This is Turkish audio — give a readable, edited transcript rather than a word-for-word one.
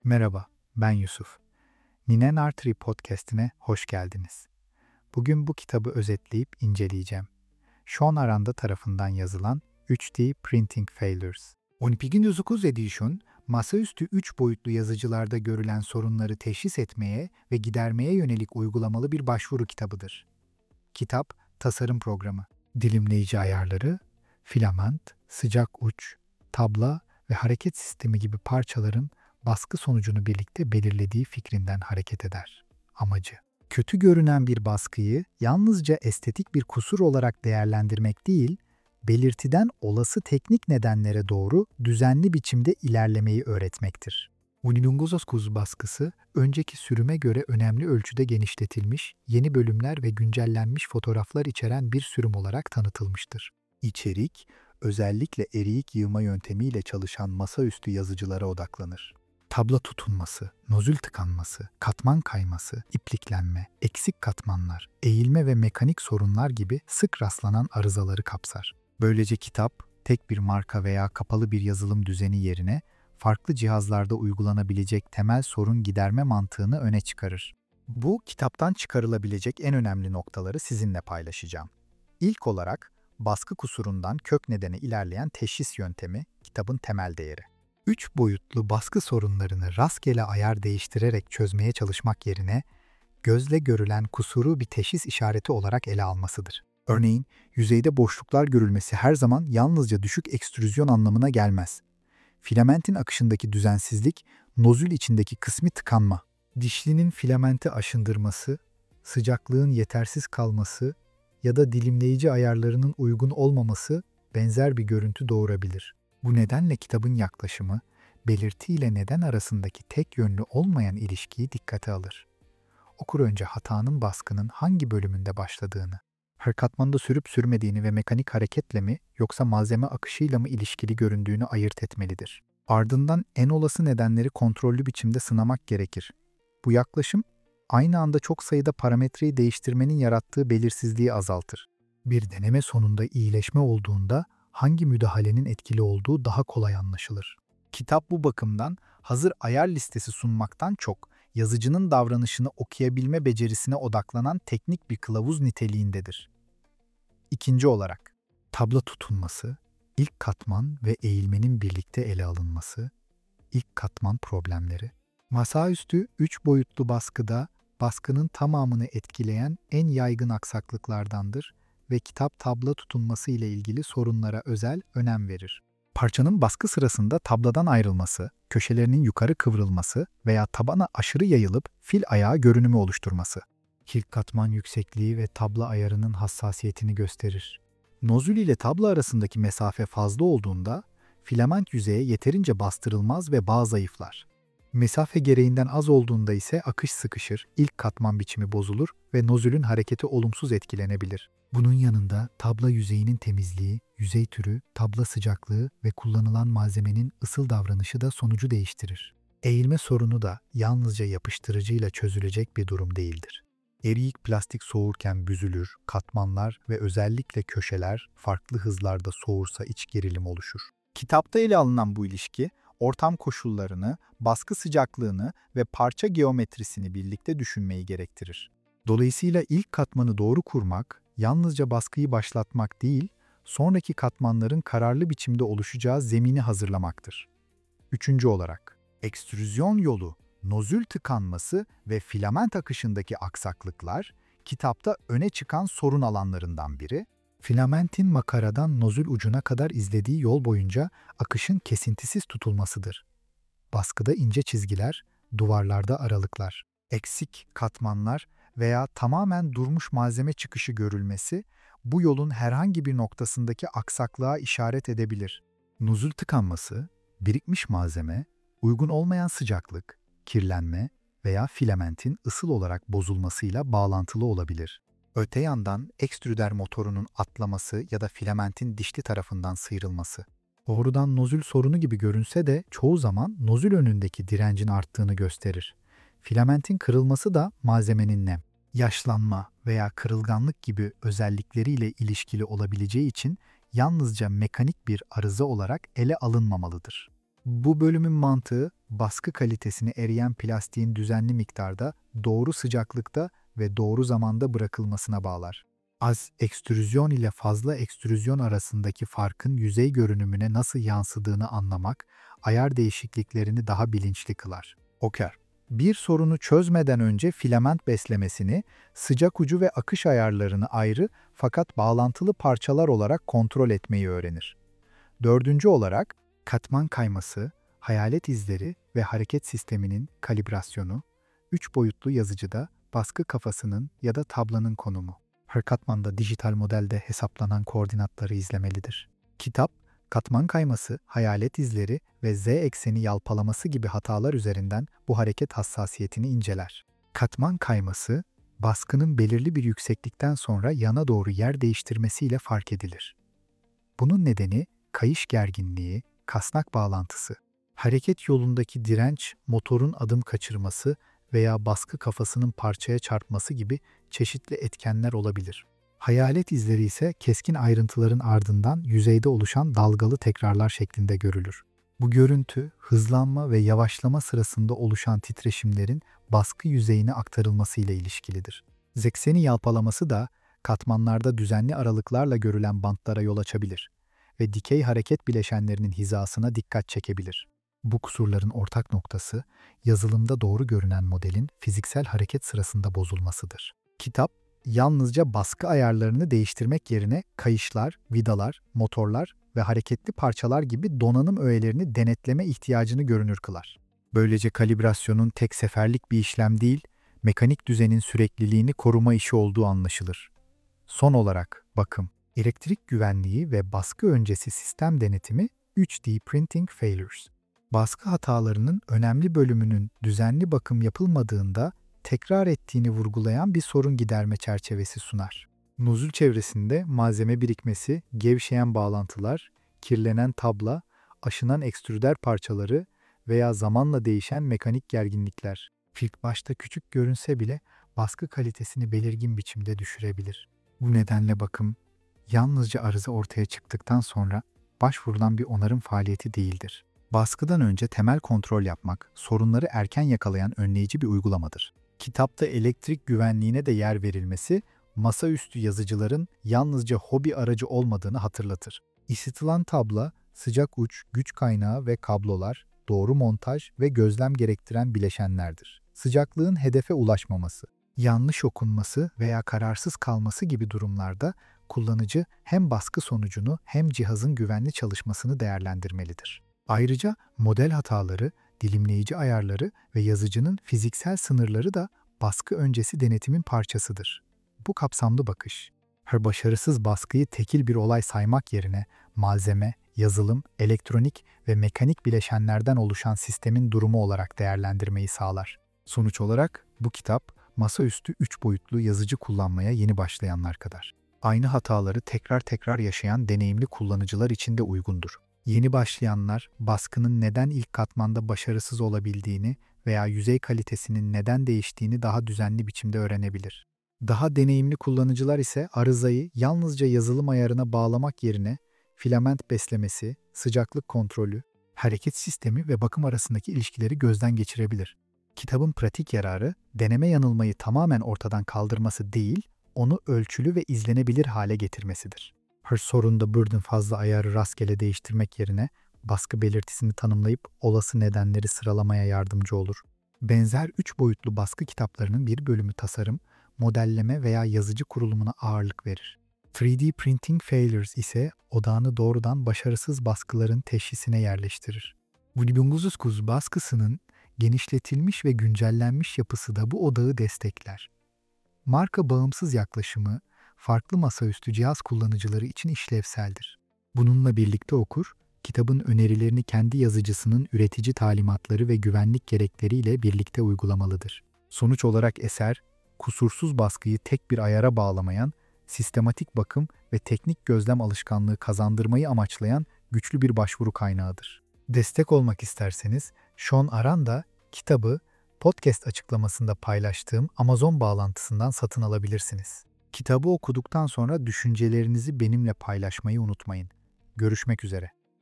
Merhaba, ben Yusuf. Ninen Artery Podcast'ine hoş geldiniz. Bugün bu kitabı özetleyip inceleyeceğim. Sean Aranda tarafından yazılan 3D Printing Failures. 2019 Edition, masaüstü 3 boyutlu yazıcılarda görülen sorunları teşhis etmeye ve gidermeye yönelik uygulamalı bir başvuru kitabıdır. Kitap, tasarım programı, dilimleyici ayarları, filament, sıcak uç, tabla ve hareket sistemi gibi parçaların baskı sonucunu birlikte belirlediği fikrinden hareket eder. Amacı, kötü görünen bir baskıyı yalnızca estetik bir kusur olarak değerlendirmek değil, belirtiden olası teknik nedenlere doğru düzenli biçimde ilerlemeyi öğretmektir. Unilungozos baskısı, önceki sürüme göre önemli ölçüde genişletilmiş, yeni bölümler ve güncellenmiş fotoğraflar içeren bir sürüm olarak tanıtılmıştır. İçerik, özellikle eriyik yığma yöntemiyle çalışan masaüstü yazıcılara odaklanır. Tabla tutunması, nozül tıkanması, katman kayması, ipliklenme, eksik katmanlar, eğilme ve mekanik sorunlar gibi sık rastlanan arızaları kapsar. Böylece kitap, tek bir marka veya kapalı bir yazılım düzeni yerine farklı cihazlarda uygulanabilecek temel sorun giderme mantığını öne çıkarır. Bu kitaptan çıkarılabilecek en önemli noktaları sizinle paylaşacağım. İlk olarak, baskı kusurundan kök nedene ilerleyen teşhis yöntemi kitabın temel değeri. 3 boyutlu baskı sorunlarını rastgele ayar değiştirerek çözmeye çalışmak yerine gözle görülen kusuru bir teşhis işareti olarak ele almasıdır. Örneğin, yüzeyde boşluklar görülmesi her zaman yalnızca düşük ekstrüzyon anlamına gelmez. Filamentin akışındaki düzensizlik, nozül içindeki kısmi tıkanma, dişlinin filamenti aşındırması, sıcaklığın yetersiz kalması ya da dilimleyici ayarlarının uygun olmaması benzer bir görüntü doğurabilir. Bu nedenle kitabın yaklaşımı, belirti ile neden arasındaki tek yönlü olmayan ilişkiyi dikkate alır. Okur önce hatanın baskının hangi bölümünde başladığını, her katmanda sürüp sürmediğini ve mekanik hareketle mi yoksa malzeme akışıyla mı ilişkili göründüğünü ayırt etmelidir. Ardından en olası nedenleri kontrollü biçimde sınamak gerekir. Bu yaklaşım, aynı anda çok sayıda parametreyi değiştirmenin yarattığı belirsizliği azaltır. Bir deneme sonunda iyileşme olduğunda hangi müdahalenin etkili olduğu daha kolay anlaşılır. Kitap bu bakımdan hazır ayar listesi sunmaktan çok, yazıcının davranışını okuyabilme becerisine odaklanan teknik bir kılavuz niteliğindedir. İkinci olarak, tabla tutunması, ilk katman ve eğilmenin birlikte ele alınması, ilk katman problemleri. Masaüstü 3 boyutlu baskıda baskının tamamını etkileyen en yaygın aksaklıklardandır ve kitap tabla tutunması ile ilgili sorunlara özel önem verir. Parçanın baskı sırasında tabladan ayrılması, köşelerinin yukarı kıvrılması veya tabana aşırı yayılıp fil ayağı görünümü oluşturması. İlk katman yüksekliği ve tabla ayarının hassasiyetini gösterir. Nozül ile tabla arasındaki mesafe fazla olduğunda filament yüzeye yeterince bastırılmaz ve bağ zayıflar. Mesafe gereğinden az olduğunda ise akış sıkışır, ilk katman biçimi bozulur ve nozülün hareketi olumsuz etkilenebilir. Bunun yanında tabla yüzeyinin temizliği, yüzey türü, tabla sıcaklığı ve kullanılan malzemenin ısıl davranışı da sonucu değiştirir. Eğilme sorunu da yalnızca yapıştırıcıyla çözülecek bir durum değildir. Eriyik plastik soğurken büzülür, katmanlar ve özellikle köşeler farklı hızlarda soğursa iç gerilim oluşur. Kitapta ele alınan bu ilişki, ortam koşullarını, baskı sıcaklığını ve parça geometrisini birlikte düşünmeyi gerektirir. Dolayısıyla ilk katmanı doğru kurmak, yalnızca baskıyı başlatmak değil, sonraki katmanların kararlı biçimde oluşacağı zemini hazırlamaktır. Üçüncü olarak, ekstrüzyon yolu, nozül tıkanması ve filament akışındaki aksaklıklar, kitapta öne çıkan sorun alanlarından biri, filamentin makaradan nozül ucuna kadar izlediği yol boyunca akışın kesintisiz tutulmasıdır. Baskıda ince çizgiler, duvarlarda aralıklar, eksik katmanlar veya tamamen durmuş malzeme çıkışı görülmesi, bu yolun herhangi bir noktasındaki aksaklığa işaret edebilir. Nozül tıkanması, birikmiş malzeme, uygun olmayan sıcaklık, kirlenme veya filamentin ısıl olarak bozulmasıyla bağlantılı olabilir. Öte yandan ekstrüder motorunun atlaması ya da filamentin dişli tarafından sıyrılması. Doğrudan nozül sorunu gibi görünse de çoğu zaman nozül önündeki direncin arttığını gösterir. Filamentin kırılması da malzemenin nem, yaşlanma veya kırılganlık gibi özellikleriyle ilişkili olabileceği için yalnızca mekanik bir arıza olarak ele alınmamalıdır. Bu bölümün mantığı baskı kalitesini eriyen plastiğin düzenli miktarda, doğru sıcaklıkta ve doğru zamanda bırakılmasına bağlar. Az ekstrüzyon ile fazla ekstrüzyon arasındaki farkın yüzey görünümüne nasıl yansıdığını anlamak, ayar değişikliklerini daha bilinçli kılar. Oker. Bir sorunu çözmeden önce filament beslemesini, sıcak ucu ve akış ayarlarını ayrı fakat bağlantılı parçalar olarak kontrol etmeyi öğrenir. Dördüncü olarak, katman kayması, hayalet izleri ve hareket sisteminin kalibrasyonu, 3 boyutlu yazıcıda baskı kafasının ya da tablanın konumu. Her katmanda dijital modelde hesaplanan koordinatları izlemelidir. Kitap, katman kayması, hayalet izleri ve z ekseni yalpalaması gibi hatalar üzerinden bu hareket hassasiyetini inceler. Katman kayması, baskının belirli bir yükseklikten sonra yana doğru yer değiştirmesiyle fark edilir. Bunun nedeni kayış gerginliği, kasnak bağlantısı, hareket yolundaki direnç, motorun adım kaçırması veya baskı kafasının parçaya çarpması gibi çeşitli etkenler olabilir. Hayalet izleri ise keskin ayrıntıların ardından yüzeyde oluşan dalgalı tekrarlar şeklinde görülür. Bu görüntü, hızlanma ve yavaşlama sırasında oluşan titreşimlerin baskı yüzeyine aktarılması ile ilişkilidir. Zekseni yalpalaması da katmanlarda düzenli aralıklarla görülen bantlara yol açabilir ve dikey hareket bileşenlerinin hizasına dikkat çekebilir. Bu kusurların ortak noktası, yazılımda doğru görünen modelin fiziksel hareket sırasında bozulmasıdır. Kitap, yalnızca baskı ayarlarını değiştirmek yerine kayışlar, vidalar, motorlar ve hareketli parçalar gibi donanım öğelerini denetleme ihtiyacını görünür kılar. Böylece kalibrasyonun tek seferlik bir işlem değil, mekanik düzenin sürekliliğini koruma işi olduğu anlaşılır. Son olarak bakım, elektrik güvenliği ve baskı öncesi sistem denetimi 3D Printing Failures. Baskı hatalarının önemli bölümünün düzenli bakım yapılmadığında tekrar ettiğini vurgulayan bir sorun giderme çerçevesi sunar. Nozül çevresinde malzeme birikmesi, gevşeyen bağlantılar, kirlenen tabla, aşınan ekstrüder parçaları veya zamanla değişen mekanik gerginlikler. İlk başta küçük görünse bile baskı kalitesini belirgin biçimde düşürebilir. Bu nedenle bakım, yalnızca arıza ortaya çıktıktan sonra başvurulan bir onarım faaliyeti değildir. Baskıdan önce temel kontrol yapmak, sorunları erken yakalayan önleyici bir uygulamadır. Kitapta elektrik güvenliğine de yer verilmesi, masaüstü yazıcıların yalnızca hobi aracı olmadığını hatırlatır. Isıtılan tabla, sıcak uç, güç kaynağı ve kablolar, doğru montaj ve gözlem gerektiren bileşenlerdir. Sıcaklığın hedefe ulaşmaması, yanlış okunması veya kararsız kalması gibi durumlarda kullanıcı hem baskı sonucunu hem cihazın güvenli çalışmasını değerlendirmelidir. Ayrıca model hataları, dilimleyici ayarları ve yazıcının fiziksel sınırları da baskı öncesi denetimin parçasıdır. Bu kapsamlı bakış, her başarısız baskıyı tekil bir olay saymak yerine malzeme, yazılım, elektronik ve mekanik bileşenlerden oluşan sistemin durumu olarak değerlendirmeyi sağlar. Sonuç olarak bu kitap, masaüstü 3 boyutlu yazıcı kullanmaya yeni başlayanlar kadar. Aynı hataları tekrar yaşayan deneyimli kullanıcılar için de uygundur. Yeni başlayanlar, baskının neden ilk katmanda başarısız olabildiğini veya yüzey kalitesinin neden değiştiğini daha düzenli biçimde öğrenebilir. Daha deneyimli kullanıcılar ise arızayı yalnızca yazılım ayarına bağlamak yerine filament beslemesi, sıcaklık kontrolü, hareket sistemi ve bakım arasındaki ilişkileri gözden geçirebilir. Kitabın pratik yararı, deneme yanılmayı tamamen ortadan kaldırması değil, onu ölçülü ve izlenebilir hale getirmesidir. Her sorunda buradan fazla ayarı rastgele değiştirmek yerine baskı belirtisini tanımlayıp olası nedenleri sıralamaya yardımcı olur. Benzer 3 boyutlu baskı kitaplarının bir bölümü tasarım, modelleme veya yazıcı kurulumuna ağırlık verir. 3D Printing Failures ise odağını doğrudan başarısız baskıların teşhisine yerleştirir. Vudibunguzuskus baskısının genişletilmiş ve güncellenmiş yapısı da bu odağı destekler. Marka bağımsız yaklaşımı, farklı masaüstü cihaz kullanıcıları için işlevseldir. Bununla birlikte okur, kitabın önerilerini kendi yazıcısının üretici talimatları ve güvenlik gerekleriyle birlikte uygulamalıdır. Sonuç olarak eser, kusursuz baskıyı tek bir ayara bağlamayan, sistematik bakım ve teknik gözlem alışkanlığı kazandırmayı amaçlayan güçlü bir başvuru kaynağıdır. Destek olmak isterseniz, Sean Aranda kitabı podcast açıklamasında paylaştığım Amazon bağlantısından satın alabilirsiniz. Kitabı okuduktan sonra düşüncelerinizi benimle paylaşmayı unutmayın. Görüşmek üzere.